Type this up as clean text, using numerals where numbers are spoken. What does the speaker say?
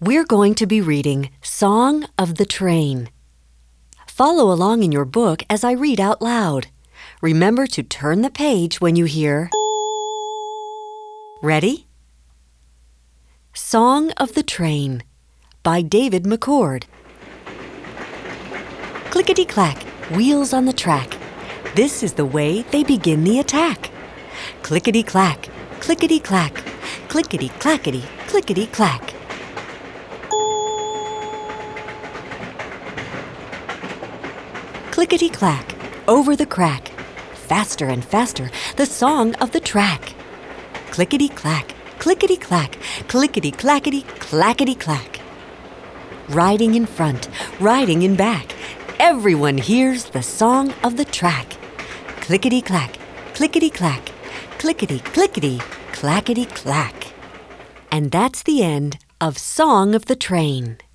We're going to be reading Song of the Train. Follow along in your book as I read out loud. Remember to turn the page when you hear. Ready? Song of the Train by David McCord. Clickety-clack, wheels on the track. This is the way they begin the attack. Clickety-clack, clickety-clack, clickety-clackety, clickety-clack. Clickety-clack, over the crack. Faster and faster, the song of the track. Clickety-clack, clickety-clack, clickety-clackety, clackety-clack. Riding in front, riding in back, everyone hears the song of the track. Clickety-clack, clickety-clack, clickety-clickety, clackety-clack. And that's the end of Song of the Train.